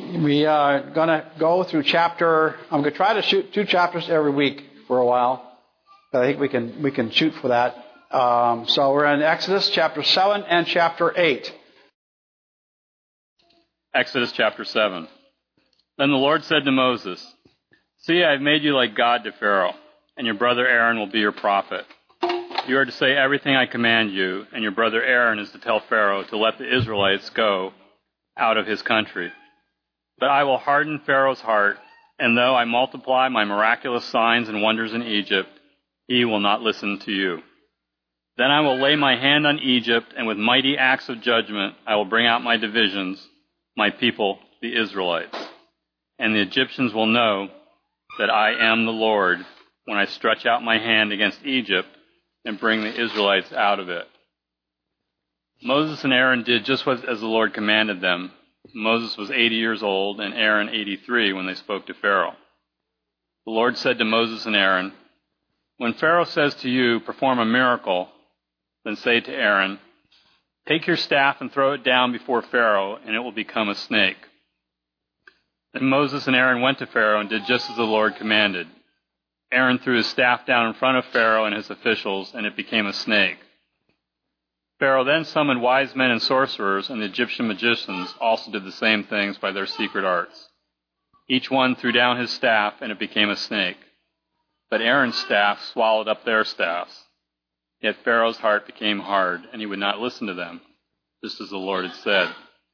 We are going to go through I'm going to try to shoot 2 chapters every week for a while. But I think we can shoot for that. So we're in Exodus chapter 7 and chapter 8. Exodus chapter 7. Then the Lord said to Moses, "See, I have made you like God to Pharaoh, and your brother Aaron will be your prophet. You are to say everything I command you, and your brother Aaron is to tell Pharaoh to let the Israelites go out of his country. But I will harden Pharaoh's heart, and though I multiply my miraculous signs and wonders in Egypt, he will not listen to you. Then I will lay my hand on Egypt, and with mighty acts of judgment I will bring out my divisions, my people, the Israelites. And the Egyptians will know that I am the Lord when I stretch out my hand against Egypt and bring the Israelites out of it." Moses and Aaron did just as the Lord commanded them. Moses was 80 years old and Aaron 83 when they spoke to Pharaoh. The Lord said to Moses and Aaron, "When Pharaoh says to you, 'Perform a miracle,' then say to Aaron, 'Take your staff and throw it down before Pharaoh, and it will become a snake.'" Then Moses and Aaron went to Pharaoh and did just as the Lord commanded. Aaron threw his staff down in front of Pharaoh and his officials, and it became a snake. Pharaoh then summoned wise men and sorcerers, and the Egyptian magicians also did the same things by their secret arts. Each one threw down his staff, and it became a snake. But Aaron's staff swallowed up their staffs. Yet Pharaoh's heart became hard, and he would not listen to them, just as the Lord had said.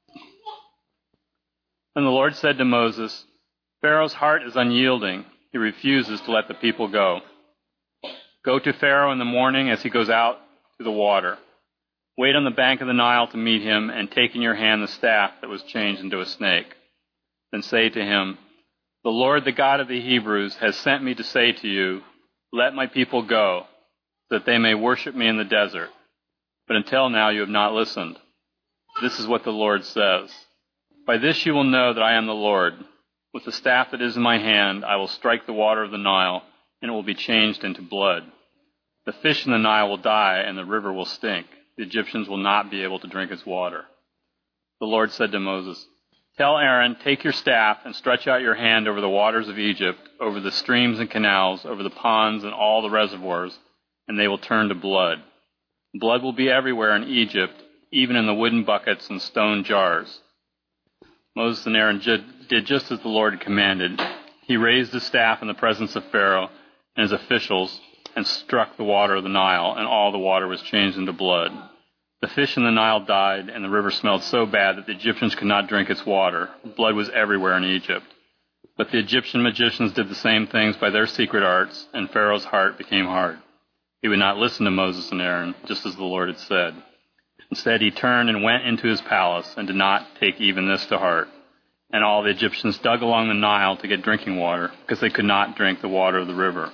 Then the Lord said to Moses, "Pharaoh's heart is unyielding. He refuses to let the people go. Go to Pharaoh in the morning as he goes out to the water. Wait on the bank of the Nile to meet him, and take in your hand the staff that was changed into a snake. Then say to him, 'The Lord, the God of the Hebrews, has sent me to say to you, let my people go, so that they may worship me in the desert. But until now you have not listened. This is what the Lord says. By this you will know that I am the Lord. With the staff that is in my hand, I will strike the water of the Nile, and it will be changed into blood. The fish in the Nile will die, and the river will stink. The Egyptians will not be able to drink its water." The Lord said to Moses, "Tell Aaron, take your staff and stretch out your hand over the waters of Egypt, over the streams and canals, over the ponds and all the reservoirs, and they will turn to blood. Blood will be everywhere in Egypt, even in the wooden buckets and stone jars." Moses and Aaron did just as the Lord had commanded. He raised his staff in the presence of Pharaoh and his officials and struck the water of the Nile, and all the water was changed into blood. The fish in the Nile died, and the river smelled so bad that the Egyptians could not drink its water. Blood was everywhere in Egypt. But the Egyptian magicians did the same things by their secret arts, and Pharaoh's heart became hard. He would not listen to Moses and Aaron, just as the Lord had said. Instead, he turned and went into his palace and did not take even this to heart. And all the Egyptians dug along the Nile to get drinking water, because they could not drink the water of the river.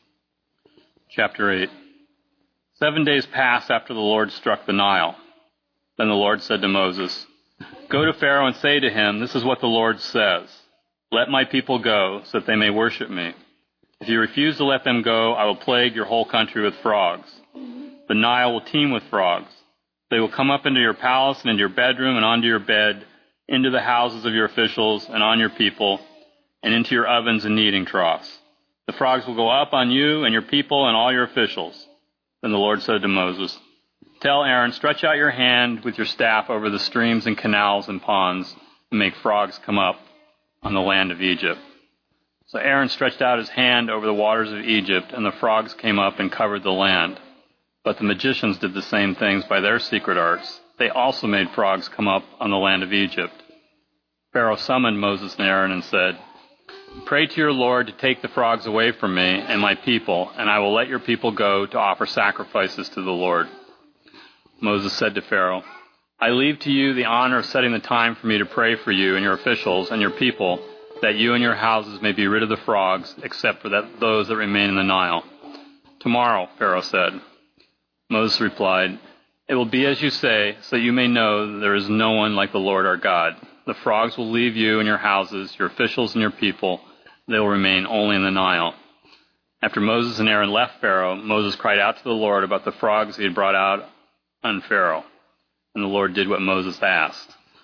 Chapter 8. 7 days passed after the Lord struck the Nile. Then the Lord said to Moses, "Go to Pharaoh and say to him, 'This is what the Lord says. Let my people go, so that they may worship me. If you refuse to let them go, I will plague your whole country with frogs. The Nile will teem with frogs. They will come up into your palace and into your bedroom and onto your bed, into the houses of your officials and on your people, and into your ovens and kneading troughs. The frogs will go up on you and your people and all your officials." Then the Lord said to Moses, "Tell Aaron, stretch out your hand with your staff over the streams and canals and ponds, and make frogs come up on the land of Egypt." So Aaron stretched out his hand over the waters of Egypt, and the frogs came up and covered the land. But the magicians did the same things by their secret arts. They also made frogs come up on the land of Egypt. Pharaoh summoned Moses and Aaron and said, "Pray to your Lord to take the frogs away from me and my people, and I will let your people go to offer sacrifices to the Lord." Moses said to Pharaoh, "I leave to you the honor of setting the time for me to pray for you and your officials and your people, that you and your houses may be rid of the frogs, except for those that remain in the Nile." "Tomorrow," Pharaoh said. Moses replied, "It will be as you say, so that you may know that there is no one like the Lord our God. The frogs will leave you and your houses, your officials and your people. They will remain only in the Nile." After Moses and Aaron left Pharaoh, Moses cried out to the Lord about the frogs he had brought out on Pharaoh. And the Lord did what Moses asked.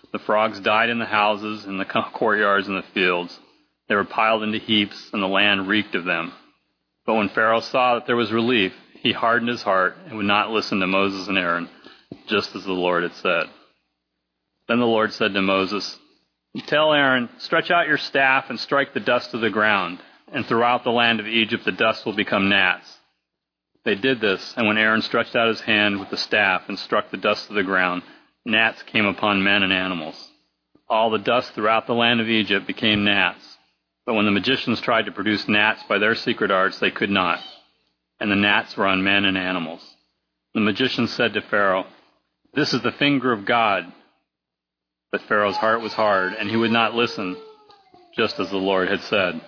The frogs died in the houses, in the courtyards, and the fields. They were piled into heaps, and the land reeked of them. But when Pharaoh saw that there was relief, he hardened his heart and would not listen to Moses and Aaron, just as the Lord had said. Then the Lord said to Moses, "Tell Aaron, stretch out your staff and strike the dust of the ground, and throughout the land of Egypt the dust will become gnats." They did this, and when Aaron stretched out his hand with the staff and struck the dust of the ground, gnats came upon men and animals. All the dust throughout the land of Egypt became gnats. But when the magicians tried to produce gnats by their secret arts, they could not. And the gnats were on men and animals. The magicians said to Pharaoh, "This is the finger of God." But Pharaoh's heart was hard, and he would not listen, just as the Lord had said.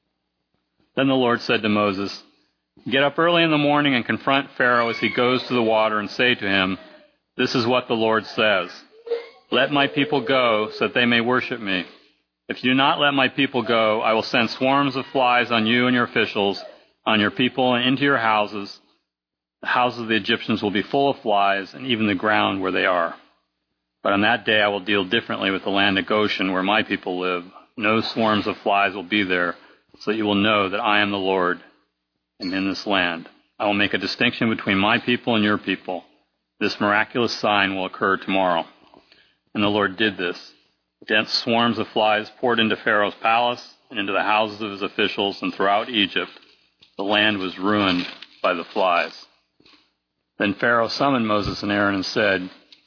Then the Lord said to Moses, "Get up early in the morning and confront Pharaoh as he goes to the water and say to him, 'This is what the Lord says. Let my people go so that they may worship me. If you do not let my people go, I will send swarms of flies on you and your officials, on your people and into your houses. The houses of the Egyptians will be full of flies, and even the ground where they are. But on that day I will deal differently with the land of Goshen where my people live. No swarms of flies will be there, so that you will know that I am the Lord, and in this land. I will make a distinction between my people and your people. This miraculous sign will occur tomorrow.'" And the Lord did this. Dense swarms of flies poured into Pharaoh's palace and into the houses of his officials, and throughout Egypt the land was ruined by the flies. Then Pharaoh summoned Moses and Aaron and said,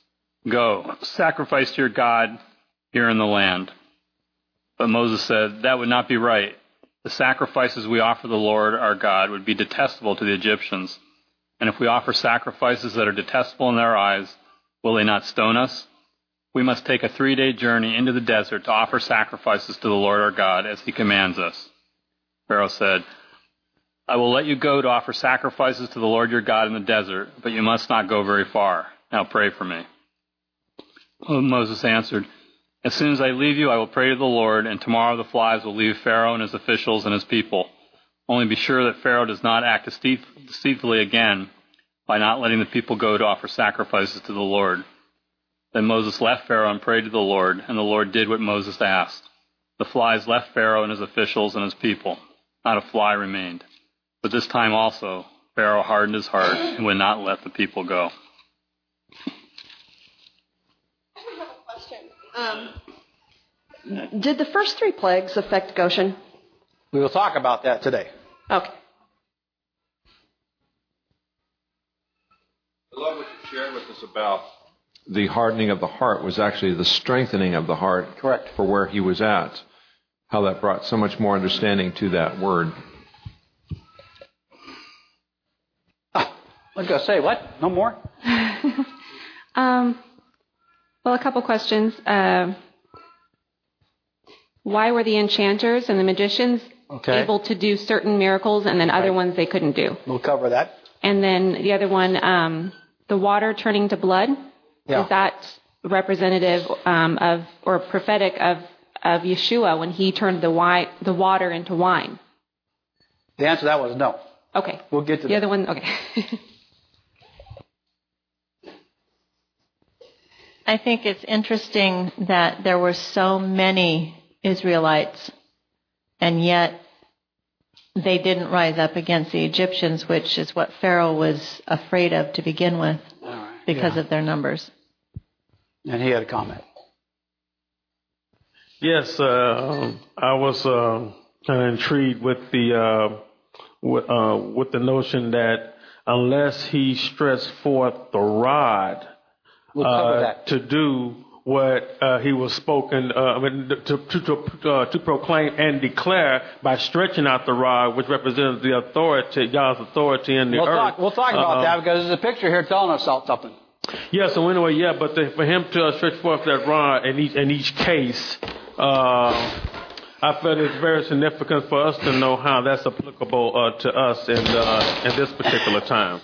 "Go, sacrifice to your God here in the land." But Moses said, "That would not be right. The sacrifices we offer the Lord our God would be detestable to the Egyptians. And if we offer sacrifices that are detestable in their eyes, will they not stone us? We must take a 3-day journey into the desert to offer sacrifices to the Lord our God as he commands us." Pharaoh said, "I will let you go to offer sacrifices to the Lord your God in the desert, but you must not go very far. Now pray for me." Moses answered, "As soon as I leave you, I will pray to the Lord, and tomorrow the flies will leave Pharaoh and his officials and his people. Only be sure that Pharaoh does not act deceitfully again by not letting the people go to offer sacrifices to the Lord." Then Moses left Pharaoh and prayed to the Lord, and the Lord did what Moses asked. The flies left Pharaoh and his officials and his people. Not a fly remained. But this time also, Pharaoh hardened his heart and would not let the people go. I have a question. Did the first 3 plagues affect Goshen? We will talk about that today. Okay. I love what you shared with us about the hardening of the heart was actually the strengthening of the heart. Correct. For where he was at. How that brought so much more understanding to that word. I was going to say, what? No more? Well, a couple questions. Why were the enchanters and the magicians able to do certain miracles and then other ones they couldn't do? We'll cover that. And then the other one, the water turning to blood, is that representative of or prophetic of Yeshua when he turned the water into wine? The answer to that was no. Okay. We'll get to the that. other one, okay. I think it's interesting that there were so many Israelites, and yet they didn't rise up against the Egyptians, which is what Pharaoh was afraid of to begin with because of their numbers. And he had a comment. Yes, I was kind of intrigued with the notion that unless he stretched forth the rod to do what he was spoken, to proclaim and declare by stretching out the rod, which represents the authority, God's authority in the earth. We'll talk about that because there's a picture here telling us something. Yeah, so anyway, but for him to stretch forth that rod in each case, I felt it's very significant for us to know how that's applicable to us in this particular time.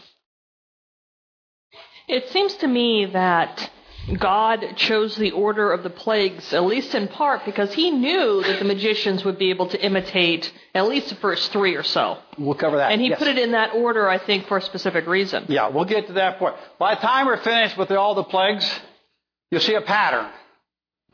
It seems to me that God chose the order of the plagues, at least in part, because he knew that the magicians would be able to imitate at least the first 3 or so. We'll cover that. And he put it in that order, I think, for a specific reason. Yeah, we'll get to that point. By the time we're finished with all the plagues, you'll see a pattern.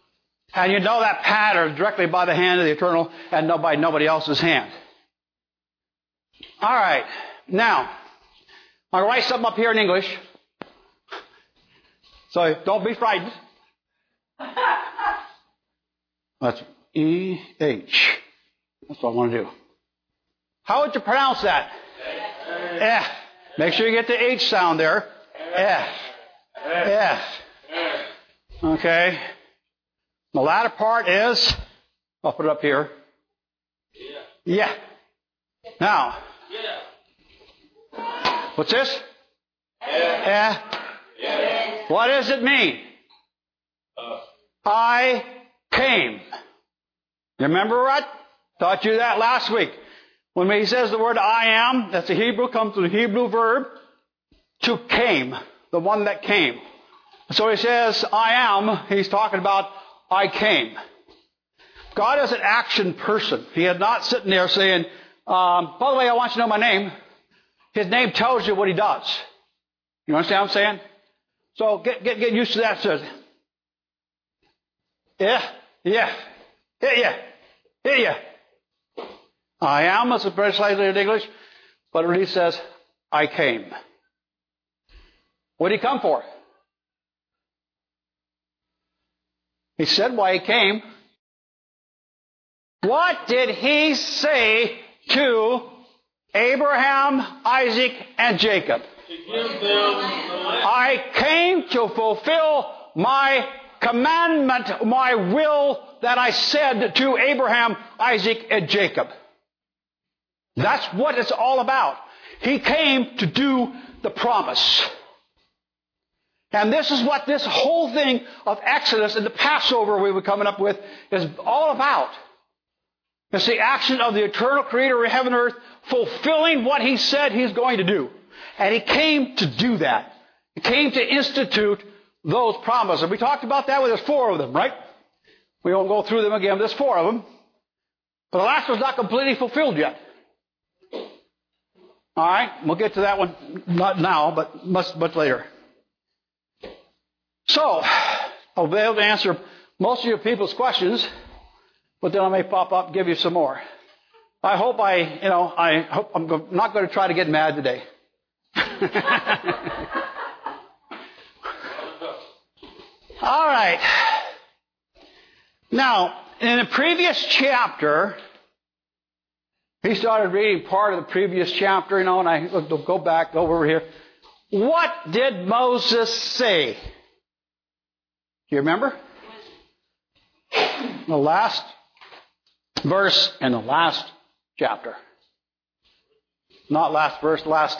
And you know that pattern directly by the hand of the eternal and by nobody else's hand. All right. Now, I'm going to write something up here in English. So don't be frightened. That's E-H. That's what I want to do. How would you pronounce that? F. Make sure you get the H sound there. F. F. Okay. The latter part is, I'll put it up here. Yeah. Now, what's this? F. What does it mean? I came. You remember what? Taught you that last week. When he says the word I am, that's a Hebrew, comes from the Hebrew verb to came, the one that came. So he says I am, he's talking about I came. God is an action person. He is not sitting there saying, by the way, I want you to know my name. His name tells you what he does. You understand what I'm saying? So get used to that. Says, yeah. I am is a translated in English, but it really says, I came. What did he come for? He said why he came. What did he say to Abraham, Isaac, and Jacob? I came to fulfill my commandment, my will that I said to Abraham, Isaac, and Jacob. That's what it's all about. He came to do the promise. And this is what this whole thing of Exodus and the Passover we were coming up with is all about. It's the action of the eternal creator of heaven and earth fulfilling what he said he's going to do. And he came to do that. He came to institute those promises. And we talked about that. There's 4 of them, right? We won't go through them again. There's 4 of them. But the last one's not completely fulfilled yet. All right? We'll get to that one. Not now, but much later. So, I'll be able to answer most of your people's questions, but then I may pop up and give you some more. I hope I'm not going to try to get mad today. All right. Now, in the previous chapter, he started reading part of the previous chapter, and I go back over here. What did Moses say? Do you remember? The last verse in the last chapter. Not last verse, last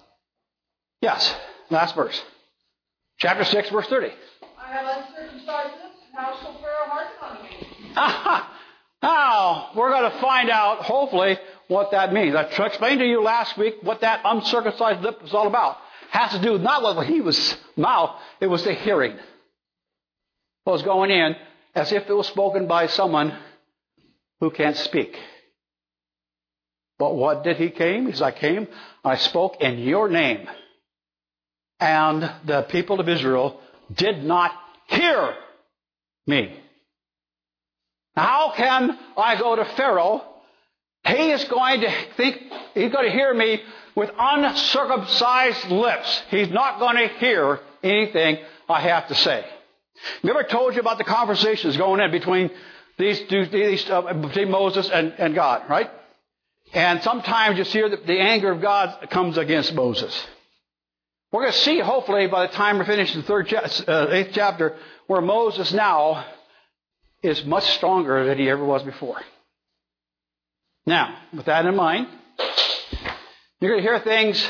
verse. Chapter 6, verse 30. I have uncircumcised lips, how shall Pharaoh hearken unto me? Now, we're going to find out, hopefully, what that means. I explained to you last week what that uncircumcised lip was all about. It has to do not with what he was mouth, it was the hearing. It was going in as if it was spoken by someone who can't speak. But what did he came? He said, I came, I spoke in your name. And the people of Israel did not hear me. Now, how can I go to Pharaoh? He is going to think, he's going to hear me with uncircumcised lips. He's not going to hear anything I have to say. Remember I told you about the conversations going in between between Moses and God, right? And sometimes you see that the anger of God comes against Moses. We're going to see, hopefully, by the time we're finished the 8th chapter, where Moses now is much stronger than he ever was before. Now, with that in mind, you're going to hear things.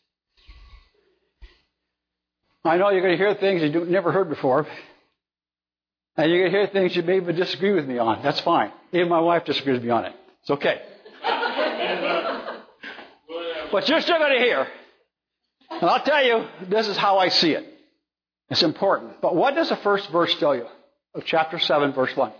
I know you're going to hear things you've never heard before. And you're going to hear things you may even disagree with me on. That's fine. Even my wife disagrees with me on it. It's okay. But you're still going to hear. And I'll tell you, this is how I see it. It's important. But what does the first verse tell you of chapter 7, verse 1?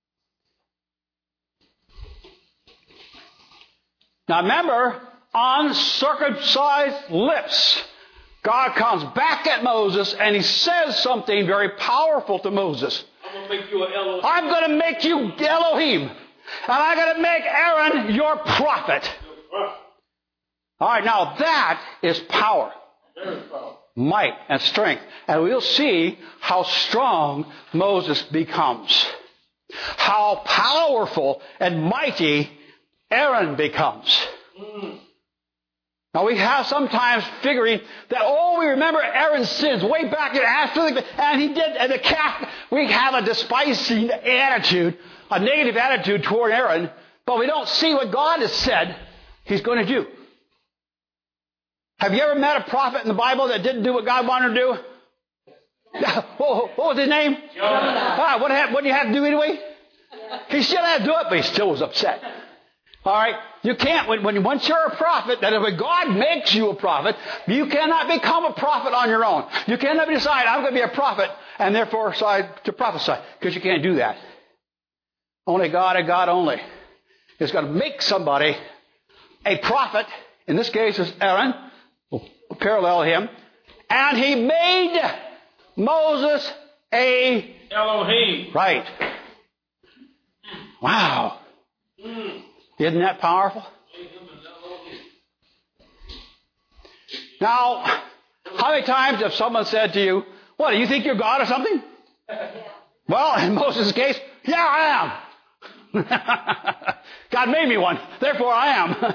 Now remember, uncircumcised lips. God comes back at Moses and he says something very powerful to Moses. I'm going to make you Elohim. And I'm going to make Aaron your prophet. All right, now that is power. Might and strength. And we'll see how strong Moses becomes. How powerful and mighty Aaron becomes. Now we have sometimes figuring that, we remember Aaron's sins way back and he did, and the calf, we have a despising attitude, a negative attitude toward Aaron, but we don't see what God has said He's going to do. Have you ever met a prophet in the Bible that didn't do what God wanted to do? What was his name? Jonah. What did he have to do anyway? He still had to do it, but he still was upset. All right? You can't, once you're a prophet, that if God makes you a prophet, you cannot become a prophet on your own. You cannot decide, I'm going to be a prophet, and therefore decide to prophesy, because you can't do that. Only God and God only is going to make somebody a prophet. In this case, is Aaron. We'll parallel him. And he made Moses a Elohim. Right. Wow. Isn't that powerful? Now, how many times have someone said to you, what, do you think you're God or something? Well, in Moses' case, yeah, I am. God made me one, therefore I am.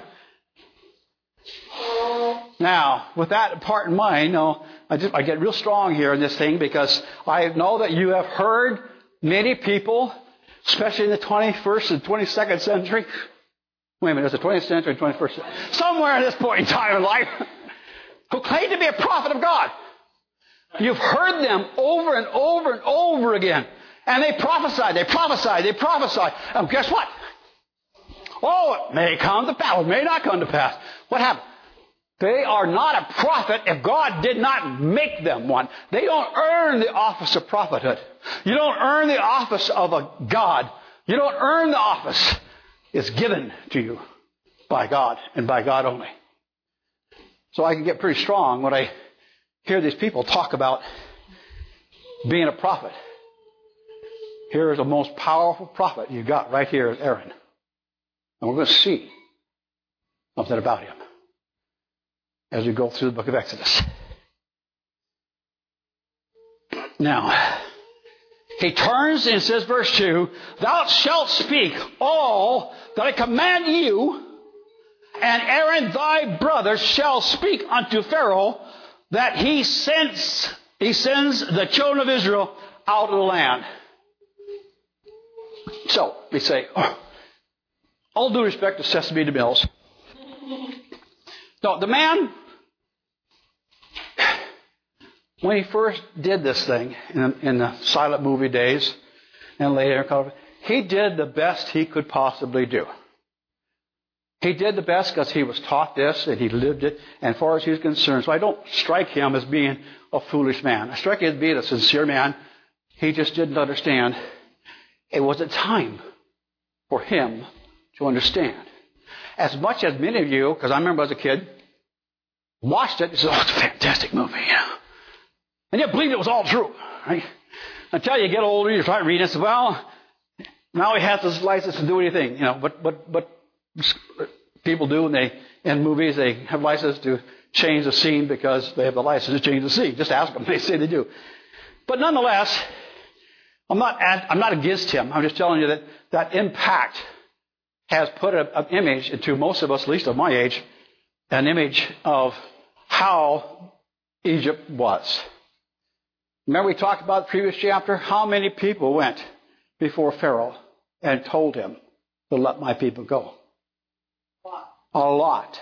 Now, with that part in mind, I get real strong here in this thing because I know that you have heard many people, especially in the 21st and 22nd century. Wait a minute, is it the 20th century or 21st century? Somewhere at this point in time in life, who claim to be a prophet of God. You've heard them over and over and over again. And they prophesy. And guess what? Oh, it may come to pass. It may not come to pass. What happened? They are not a prophet if God did not make them one. They don't earn the office of prophethood. You don't earn the office of a God. You don't earn the office. It's given to you by God and by God only. So I can get pretty strong when I hear these people talk about being a prophet. Here is the most powerful prophet you got right here is Aaron. And we're going to see something about him as we go through the book of Exodus. Now, he turns and says, verse 2, Thou shalt speak all that I command you, and Aaron thy brother shall speak unto Pharaoh, that he sends the children of Israel out of the land. So, we say, all due respect to Sesame DeMills. No, the man, when he first did this thing in the silent movie days and later, he did the best he could possibly do. He did the best because he was taught this and he lived it, and as far as he was concerned. So I don't strike him as being a foolish man. I strike him as being a sincere man. He just didn't understand. It wasn't time for him to understand. As much as many of you, because I remember as a kid, watched it and said, it's a fantastic movie. And you believed it was all true. Right? Until you get older, you start reading it and say, well, now he has this license to do anything. But people do in movies, they have license to change the scene because they have the license to change the scene. Just ask them. They say they do. But nonetheless, I'm not against him. I'm just telling you that impact has put an image into most of us, at least of my age, an image of how Egypt was. Remember we talked about the previous chapter? How many people went before Pharaoh and told him to let my people go? A lot.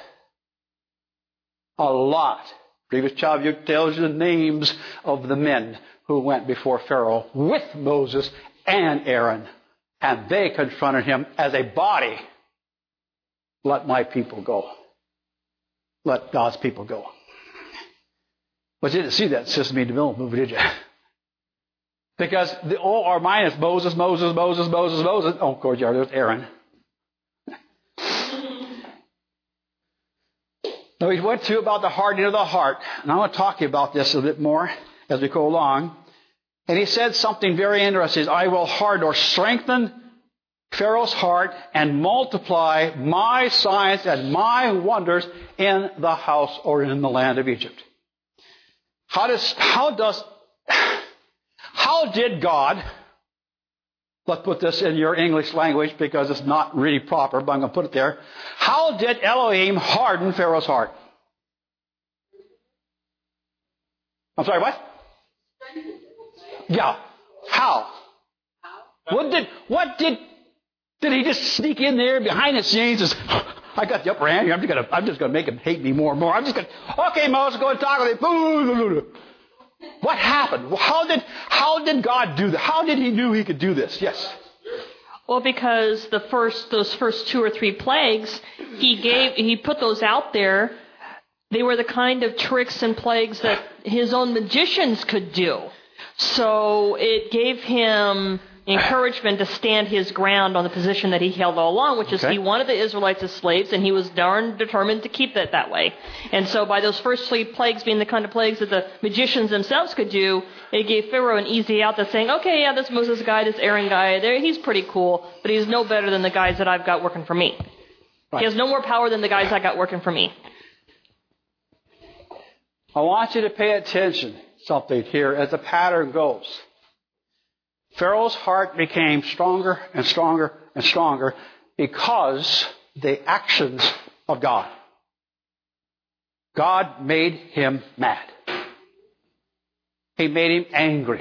A lot. Previous chapter tells you the names of the men who went before Pharaoh with Moses and Aaron. And they confronted him as a body. Let my people go. Let God's people go. But you didn't see that Sesame DeMille movie, did you? Because our mind is Moses. Oh, of course, yeah, there's Aaron. Now, we went to about the hardening of the heart. And I want to talk to you about this a bit more as we go along. And he said something very interesting. I will harden or strengthen Pharaoh's heart and multiply my signs and my wonders in the house or in the land of Egypt. How did God, let's put this in your English language because it's not really proper, but I'm going to put it there. How did Elohim harden Pharaoh's heart? I'm sorry, what? Yeah. How? What did he just sneak in there behind the scenes and say, I got the upper hand here. I'm just going to make him hate me more and more. I'm just going to, okay, Moses, go and talk with him. What happened? How did God do that? How did he knew he could do this? Yes. Well, because those first 2 or 3 plagues, he put those out there. They were the kind of tricks and plagues that his own magicians could do. So it gave him encouragement to stand his ground on the position that he held all along, which is he wanted the Israelites as slaves, and he was darn determined to keep it that way. And so by those first 3 plagues being the kind of plagues that the magicians themselves could do, it gave Pharaoh an easy out to saying, okay, yeah, this Moses guy, this Aaron guy, he's pretty cool, but he's no better than the guys that I've got working for me. Right. He has no more power than the guys I got working for me. I want you to pay attention something here as the pattern goes. Pharaoh's heart became stronger and stronger and stronger because the actions of God. God made him mad. He made him angry.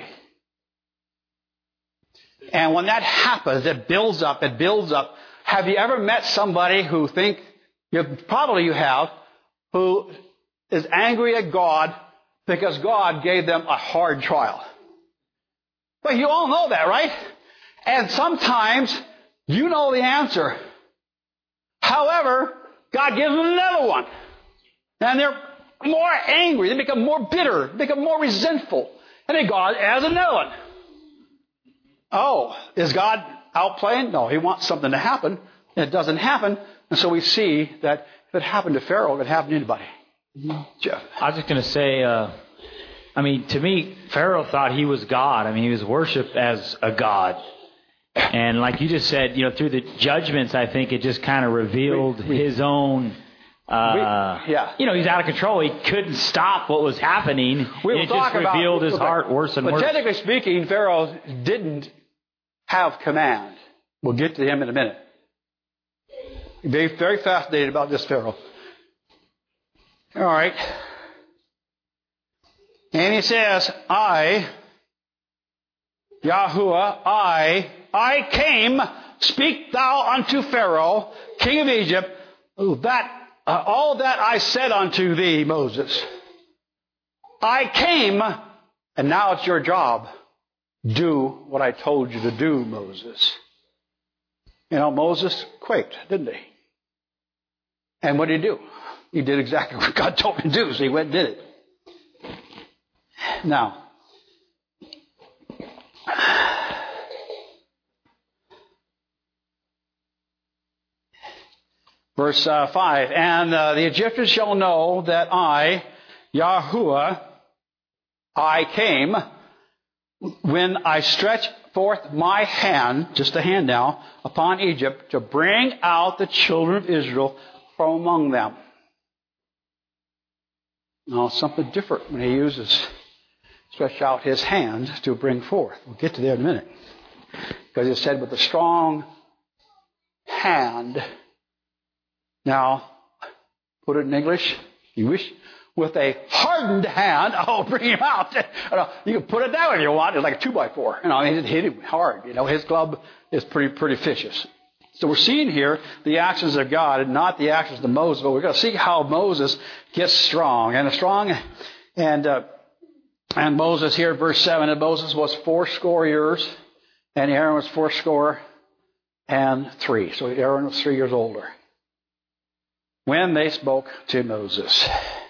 And when that happens, it builds up, it builds up. Have you ever met somebody who probably you have, who is angry at God because God gave them a hard trial? Well, you all know that, right? And sometimes you know the answer. However, God gives them another one. And they're more angry. They become more bitter. They become more resentful. And then God adds another one. Oh, is God outplaying? No, he wants something to happen. And it doesn't happen. And so we see that if it happened to Pharaoh, it could happen to anybody. Jeff. I was just going to say, to me, Pharaoh thought he was God. He was worshipped as a God. And like you just said, through the judgments, I think it just kind of revealed his own, he's out of control. He couldn't stop what was happening. It just revealed his heart worse and worse. But technically speaking, Pharaoh didn't have command. We'll get to him in a minute. Very, very fascinated about this Pharaoh. All right. And he says, I, Yahuwah, I came, speak thou unto Pharaoh, king of Egypt, all that I said unto thee, Moses. I came, and now it's your job. Do what I told you to do, Moses. Moses quaked, didn't he? And what did he do? He did exactly what God told him to do, so he went and did it. Now, verse 5, and the Egyptians shall know that I, Yahuwah, I came when I stretch forth my hand, just a hand now, upon Egypt to bring out the children of Israel from among them. Now, something different when he uses stretch out his hand to bring forth. We'll get to that in a minute. Because it said with a strong hand. Now, put it in English. You wish. With a hardened hand, I'll bring him out. You can put it that way if you want. It's like a 2x4. It hit him hard. His club is pretty vicious. So we're seeing here the actions of God and not the actions of Moses. But we're going to see how Moses gets strong. And Moses here, verse 7, and Moses was 80 years, and Aaron was 83. So Aaron was 3 years older when they spoke to Moses.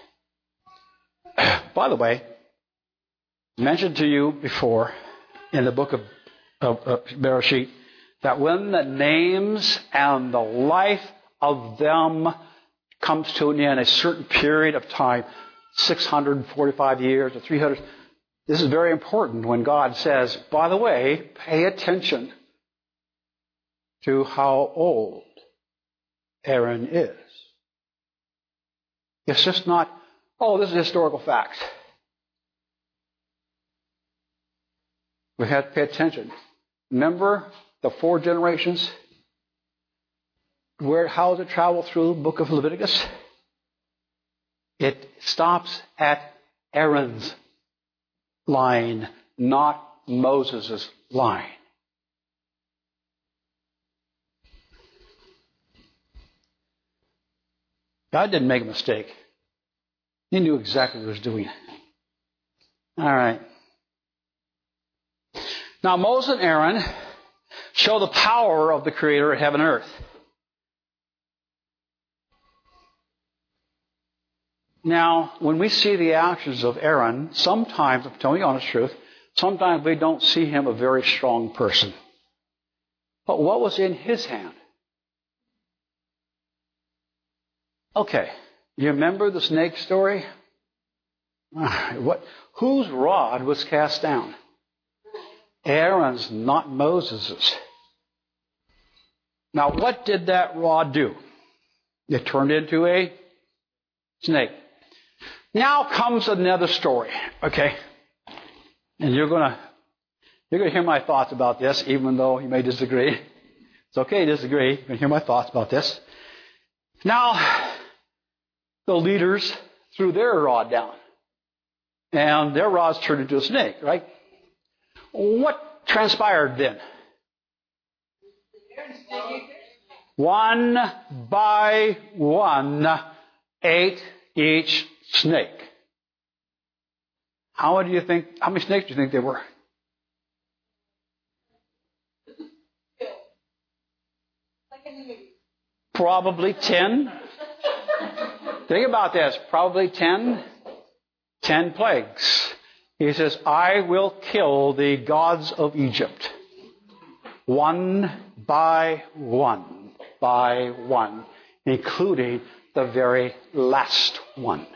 By the way, mentioned to you before in the book of Bereshit that when the names and the life of them comes to an end, a certain period of time, 645 years or 300, This is very important when God says, by the way, pay attention to how old Aaron is. It's just not, oh, this is historical facts. We have to pay attention. Remember the 4 generations? How does it travel through the book of Leviticus? It stops at Aaron's line, not Moses' line. God didn't make a mistake. He knew exactly what he was doing. All right. Now, Moses and Aaron show the power of the Creator of heaven and earth. Now, when we see the actions of Aaron, sometimes, I'm telling you the honest truth, sometimes we don't see him a very strong person. But what was in his hand? Okay, you remember the snake story? Whose rod was cast down? Aaron's, not Moses's. Now, what did that rod do? It turned into a snake. Now comes another story, okay? And you're gonna hear my thoughts about this, even though you may disagree. It's okay to disagree. You can hear my thoughts about this. Now, the leaders threw their rod down. And their rods turned into a snake, right? What transpired then? One by one ate each snake. How many snakes do you think there were? Probably 10. Think about this. Probably 10 plagues. He says, I will kill the gods of Egypt. One by one, including the very last one.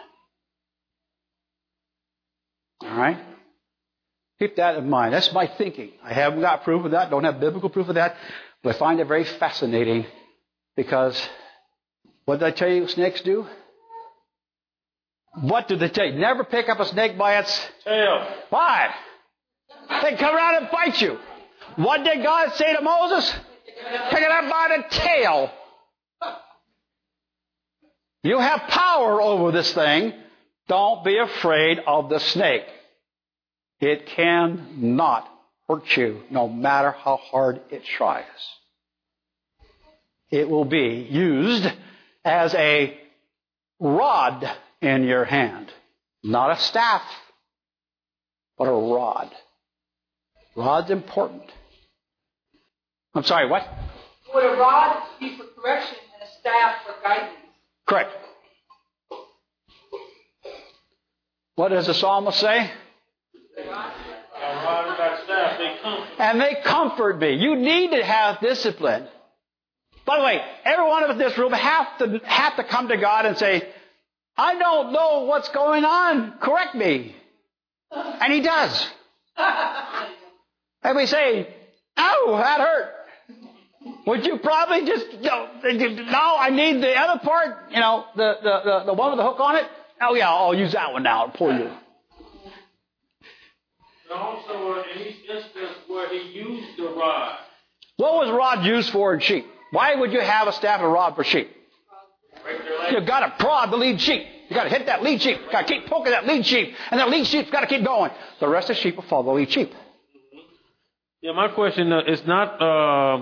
All right? Keep that in mind. That's my thinking. I haven't got proof of that, don't have biblical proof of that, but I find it very fascinating because what did I tell you snakes do? What do they tell you? Never pick up a snake by its tail. Why? They come around and bite you. What did God say to Moses? Pick it up by the tail. You have power over this thing. Don't be afraid of the snake. It cannot hurt you, no matter how hard it tries. It will be used as a rod in your hand. Not a staff, but a rod. Rod's important. I'm sorry, what? Would a rod be for correction and a staff for guidance? Correct. What does the psalmist say? And they comfort me. You need to have discipline. By the way, every one of us in this room have to come to God and say, I don't know what's going on. Correct me. And He does. And we say, oh, that hurt. Would you probably just, no, I need the other part, the one with the hook on it. Oh, yeah, I'll use that one now. I'll pull you. And also, in each instance where He used the rod. What was rod used for in sheep? Why would you have a staff and a rod for sheep? You've got to prod the lead sheep. You've got to hit that lead sheep. You've got to keep poking that lead sheep. And that lead sheep's got to keep going. The rest of the sheep will follow the lead sheep. Yeah, my question is not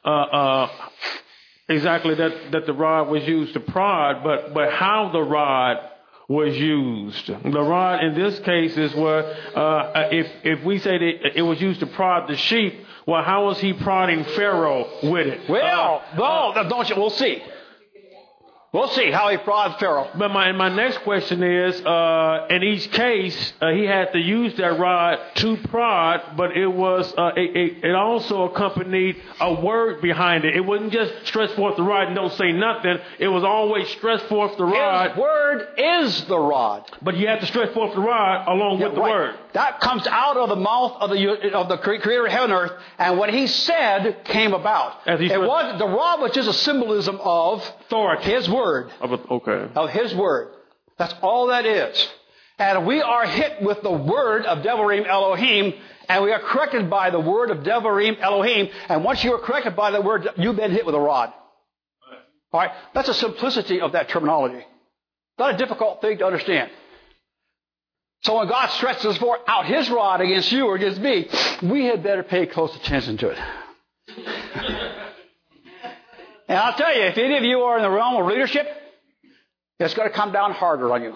exactly that the rod was used to prod, but how the rod was used. The rod in this case is where if we say that it was used to prod the sheep, well, how was he prodding Pharaoh with it? Well, don't you? We'll see. We'll see how he prods Pharaoh. But my next question is, in each case, he had to use that rod to prod, but it was it also accompanied a word behind it. It wasn't just stretch forth the rod and don't say nothing. It was always stretch forth the rod. His word is the rod. But you have to stretch forth the rod along with the word. that comes out of the mouth of the Creator of heaven and earth, and what He said came about. The rod was just a symbolism of authority. His word. Of His word. That's all that is. And we are hit with the word of Devarim Elohim, and we are corrected by the word of Devarim Elohim, and once you are corrected by the word, you've been hit with a rod. All right? That's the simplicity of that terminology. Not a difficult thing to understand. So when God stretches out His rod against you or against me, we had better pay close attention to it. And I'll tell you, if any of you are in the realm of leadership, it's going to come down harder on you.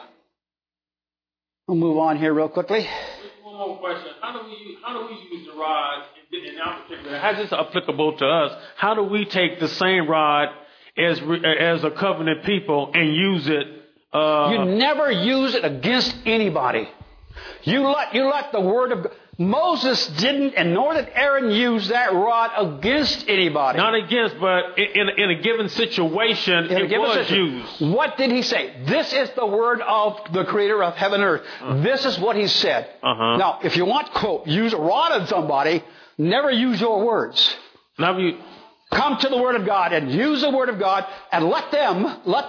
We'll move on here real quickly. One more question. How do we use the rod in our particular? How is this applicable to us? How do we take the same rod as a covenant people and use it? You never use it against anybody. You let the word of God. Moses didn't, and nor did Aaron use that rod against anybody. Not against, but in a given situation, it was used. What did he say? This is the word of the Creator of heaven and earth. This is what He said. Now, if you want, quote, use a rod on somebody, never use your words. Come to the Word of God and use the Word of God and let them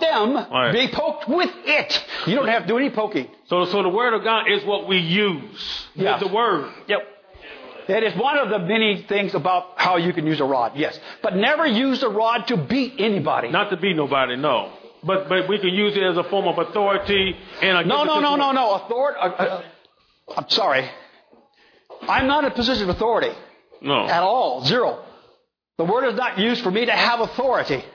be poked with it. You don't have to do any poking. So the Word of God is what we use. Yes. The Word. Yep. It is one of the many things about how you can use a rod, yes. But never use the rod to beat anybody. Not to beat nobody, no. But we can use it as a form of authority. No. Authority. I'm sorry. I'm not in a position of authority. No. At all. Zero. The Word is not used for me to have authority.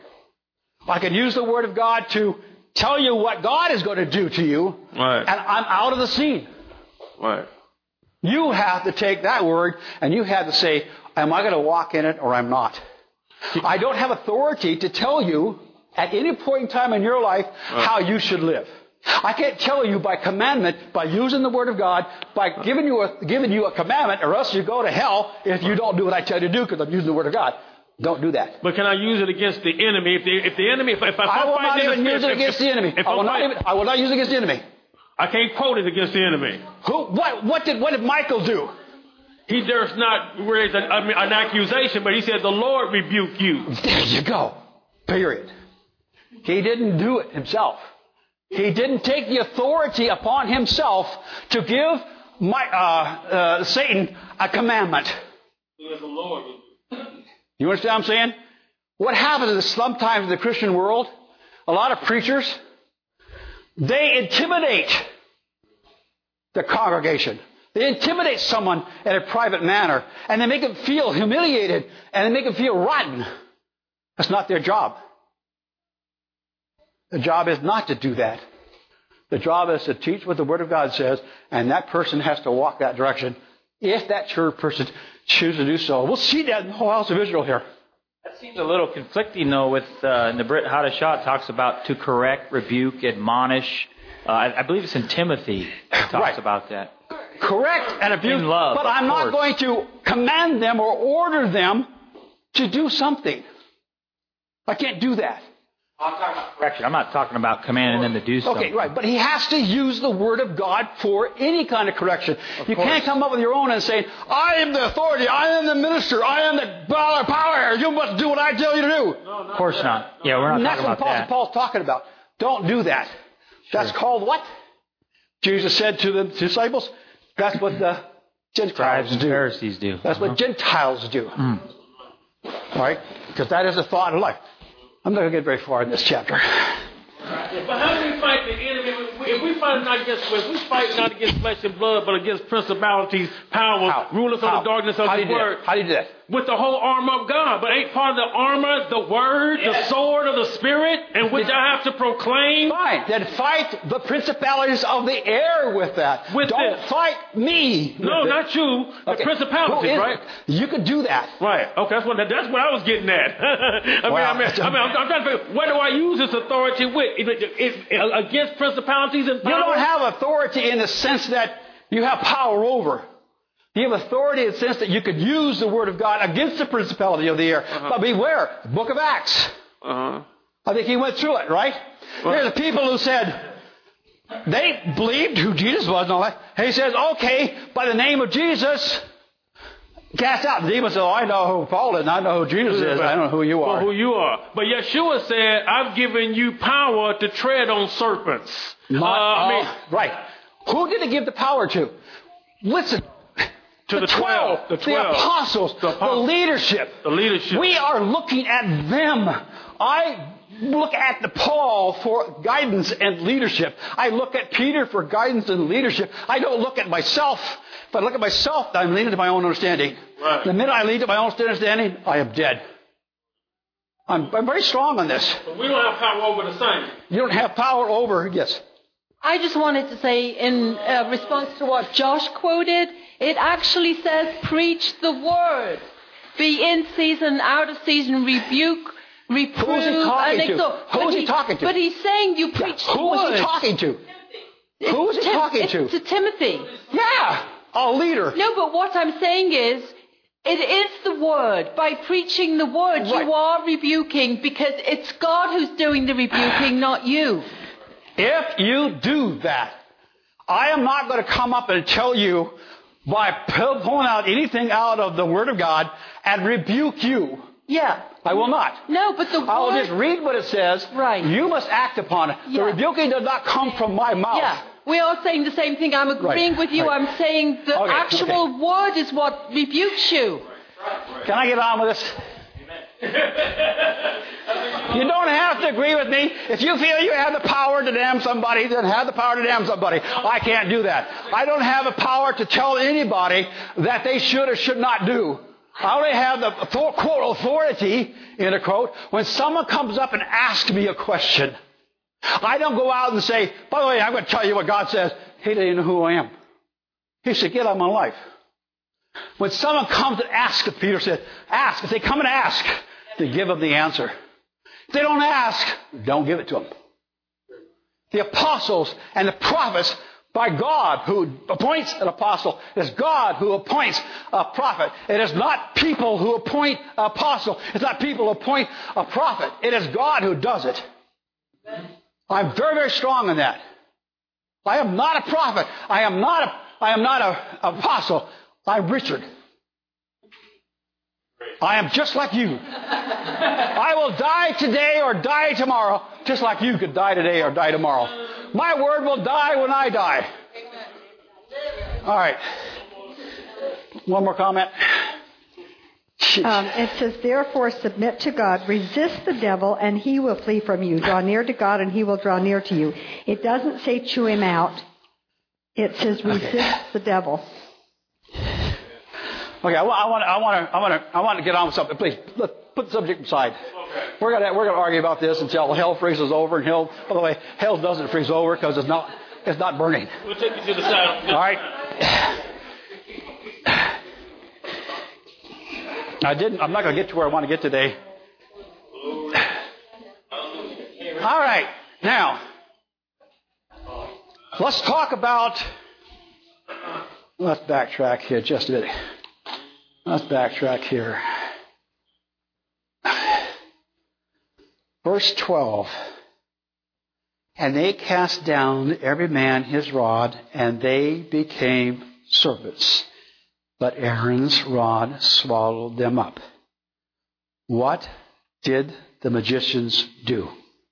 I can use the Word of God to tell you what God is going to do to you, right. And I'm out of the scene. Right. You have to take that Word and you have to say, am I going to walk in it or I'm not? I don't have authority to tell you at any point in time in your life how you should live. I can't tell you by commandment, by using the Word of God, by giving you a commandment, or else you go to hell if you don't do what I tell you to do because I'm using the Word of God. Don't do that. But can I use it against the enemy? If the enemy, if I will not even use it against the enemy. I will not use it against the enemy. I can't quote it against the enemy. What did Michael do? He dares not raise an accusation, but he said, "The Lord rebuke you." There you go. Period. He didn't do it himself. He didn't take the authority upon himself to give Satan a commandment. The Lord. You understand what I'm saying? What happens is sometimes in the Christian world, a lot of preachers, they intimidate the congregation. They intimidate someone in a private manner, and they make them feel humiliated, and they make them feel rotten. That's not their job. The job is not to do that. The job is to teach what the Word of God says, and that person has to walk that direction if that church person chooses to do so. We'll see that in the whole house of Israel here. That seems a little conflicting, though, with in the Brit Hadashah, it talks about to correct, rebuke, admonish. I believe it's in Timothy that talks about that. Correct and rebuke, in love, but I'm not going to command them or order them to do something. I can't do that. I'm talking about correction. I'm not talking about commanding them to do something. Okay, right. But he has to use the Word of God for any kind of correction. You can't come up with your own and say, I am the authority, I am the minister, I am the power. You must do what I tell you to do. Of course not. Yeah, we're not talking about that. That's what Paul's talking about. Don't do that. Sure. That's called what? Jesus said to the disciples, that's what the Gentiles do. Pharisees do. That's what Gentiles do. All right? Because that is the thought of life. I'm not going to get very far in this chapter. But how do we fight the enemy? If we fight not against flesh and blood, but against principalities, powers, rulers of the darkness of the word. How do you do that? With the whole armor of God. But ain't part of the armor the word, the sword of the Spirit, and which I have to proclaim? Fine. Then fight the principalities of the air with that. Don't fight me. No, not you. The principalities, right? You could do that. Right. Okay, that's what I was getting at. I'm trying to figure, what do I use this authority with? Against principalities and powers? You don't have authority in the sense that you have power over. You have authority in the sense that you could use the Word of God against the principality of the air. But beware, the book of Acts. I think he went through it, right? There's people who said, They believed who Jesus was and all that. And he says, okay, by the name of Jesus, cast out the demons. So I know who Paul is, and I know who Jesus is, I don't know who you are. Well, who you are. But Yeshua said, I've given you power to tread on serpents. Right. Who did he give the power to? Listen. To the 12. The apostles. The leadership. The leadership. We are looking at them. I look at the Paul for guidance and leadership. I look at Peter for guidance and leadership. I don't look at myself. If I look at myself, I'm leaning to my own understanding. Right. The minute I lean to my own understanding, I am dead. I'm very strong on this. But we don't have power over the saints. You don't have power over, yes. I just wanted to say in response to what Josh quoted, it actually says preach the word. Be in season, out of season, rebuke, reprove. Who's he talking to? Who's he talking to? But he's saying you preach the word. Who is he talking to? Who is he talking to? To Timothy. Yeah, a leader. No, but what I'm saying is, it is the word. By preaching the word, right. You are rebuking because it's God who's doing the rebuking, not you. If you do that, I am not going to come up and tell you by pulling out anything out of the Word of God and rebuke you. Yeah. I will not. No, but the word... I will just read what it says. Right. You must act upon it. Yeah. The rebuking does not come from my mouth. Yeah. We are saying the same thing. I'm agreeing with you. Right. I'm saying the actual word is what rebukes you. Can I get on with this? You don't have to agree with me. If you feel you have the power to damn somebody, then have the power to damn somebody. I can't do that. I don't have the power to tell anybody that they should or should not do. I only have the, quote, authority, in a quote, when someone comes up and asks me a question. I don't go out and say, by the way, I'm going to tell you what God says. He didn't know who I am. He said, get out of my life. When someone comes and asks, Peter said, ask. If they come and ask, then give them the answer. If they don't ask, don't give it to them. The apostles and the prophets, by God who appoints an apostle, it is God who appoints a prophet. It is not people who appoint an apostle. It's not people who appoint a prophet. It is God who does it. I'm very, very strong in that. I am not a prophet. I am not an apostle. I'm Richard. I am just like you. I will die today or die tomorrow, just like you could die today or die tomorrow. My word will die when I die. All right. One more comment. It says, therefore, submit to God, resist the devil, and he will flee from you. Draw near to God, and he will draw near to you. It doesn't say chew him out. It says resist the devil. Okay, I want to get on with something. Please, let's put the subject aside. Okay. We're gonna argue about this until hell freezes over, and hell. By the way, hell doesn't freeze over because it's not burning. We'll take you to the side. All right. I'm not going to get to where I want to get today. All right, now let's talk about. Let's backtrack here just a bit. Let's backtrack here. Verse 12. And they cast down every man his rod, and they became serpents. But Aaron's rod swallowed them up. What did the magicians do?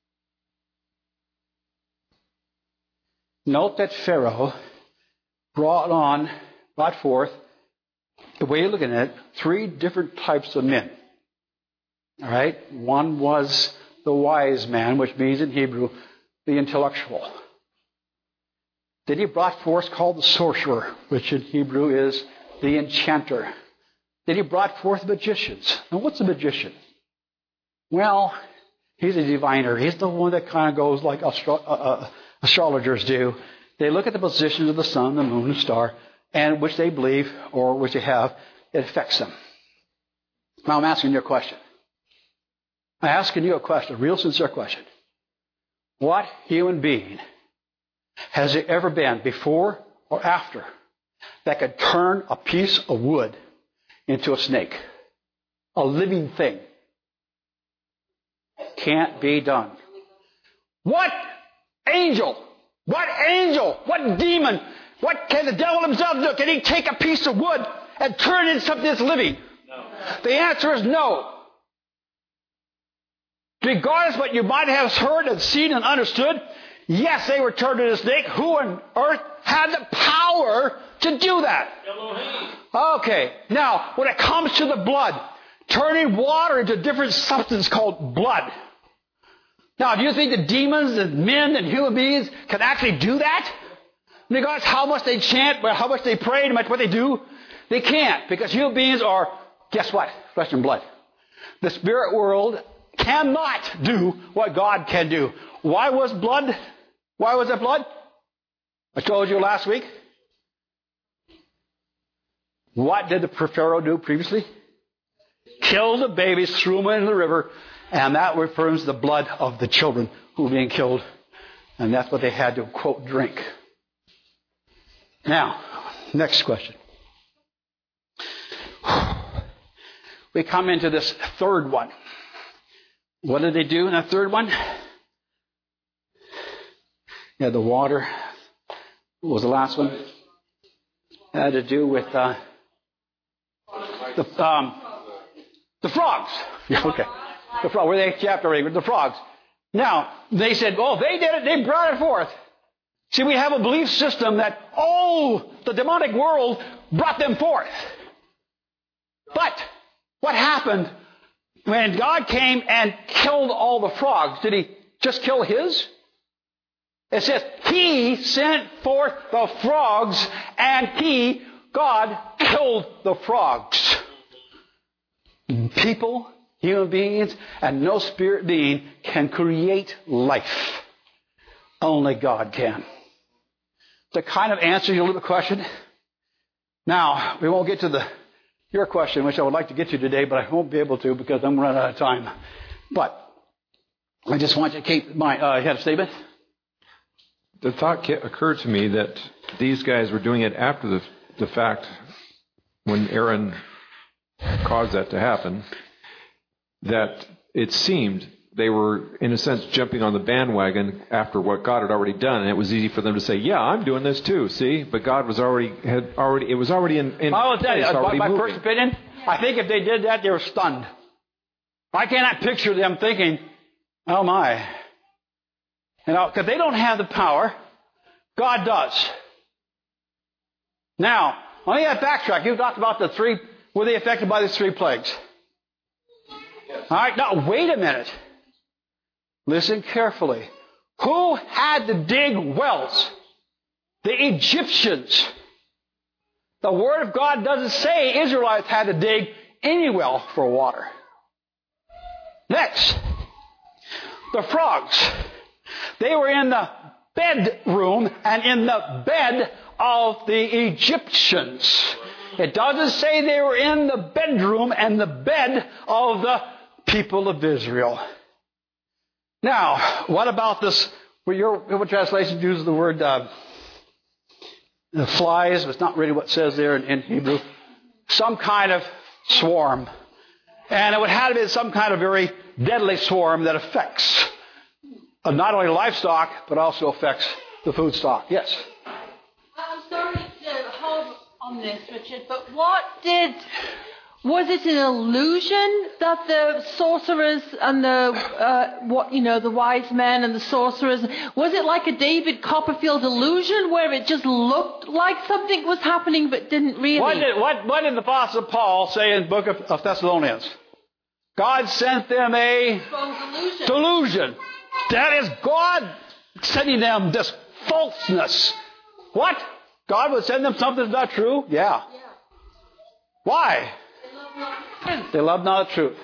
Note that Pharaoh brought forth, the way you're looking at it, 3 different types of men. All right? One was the wise man, which means in Hebrew, the intellectual. Then he brought forth called the sorcerer, which in Hebrew is the enchanter. Then he brought forth magicians. Now, what's a magician? Well, he's a diviner. He's the one that kind of goes like astrologers do. They look at the positions of the sun, the moon, the star, and which they believe or which they have, it affects them. Now I'm asking you a question. I'm asking you a question, a real sincere question. What human being has there ever been before or after that could turn a piece of wood into a snake? A living thing. Can't be done. What angel What angel, what demon, what can the devil himself do? Can he take a piece of wood and turn it into something that's living? No. The answer is no. Regardless of what you might have heard and seen and understood, yes, they were turned into a snake. Who on earth had the power to do that? Okay, now, when it comes to the blood, turning water into a different substance called blood. Now, do you think the demons and men and human beings can actually do that? Regardless of how much they chant, how much they pray, no matter what they do, they can't. Because human beings are, guess what? Flesh and blood. The spirit world cannot do what God can do. Why was it blood? I told you last week. What did the Pharaoh do previously? Killed the babies, threw them into the river, and that refers to the blood of the children who were being killed. And that's what they had to, quote, drink. Now, next question. We come into this third one. What did they do in that third one? Yeah, the water. What was the last one? It had to do with the frogs. Okay. The frog. Where they chapter 8 with the frogs. Now, they said, oh, they did it. They brought it forth. See, we have a belief system that, the demonic world brought them forth. But what happened when God came and killed all the frogs? Did he just kill his? It says, he sent forth the frogs and God, killed the frogs. People, human beings, and no spirit being can create life. Only God can. To kind of answer your little question. Now, we won't get to your question, which I would like to get to today, but I won't be able to because I'm running out of time. But I just want you to keep my... you had a statement? The thought occurred to me that these guys were doing it after the fact, when Aaron caused that to happen, that it seemed they were, in a sense, jumping on the bandwagon after what God had already done, and it was easy for them to say, "Yeah, I'm doing this too." See, but God was already it was already in. I will tell you, my first opinion, I think if they did that, they were stunned. I cannot picture them thinking, "Oh my," because they don't have the power. God does. Now, let me backtrack. You talked about the three. Were they affected by these three plagues? All right. Now, wait a minute. Listen carefully. Who had to dig wells? The Egyptians. The Word of God doesn't say Israelites had to dig any well for water. Next, the frogs. They were in the bedroom and in the bed of the Egyptians. It doesn't say they were in the bedroom and the bed of the people of Israel. Now, what about this? Well, your translation uses the word the flies, but it's not really what it says there in Hebrew. Some kind of swarm. And it would have to be some kind of very deadly swarm that affects not only livestock, but also affects the food stock. Yes? I'm sorry to hold on this, Richard, but was it an illusion that the sorcerers and the wise men and the sorcerers, was it like a David Copperfield illusion where it just looked like something was happening but didn't really? What did the Apostle Paul say in the book of Thessalonians? God sent them a delusion. That is God sending them this falseness. What? God would send them something that's not true? Yeah. Why? They love not the truth.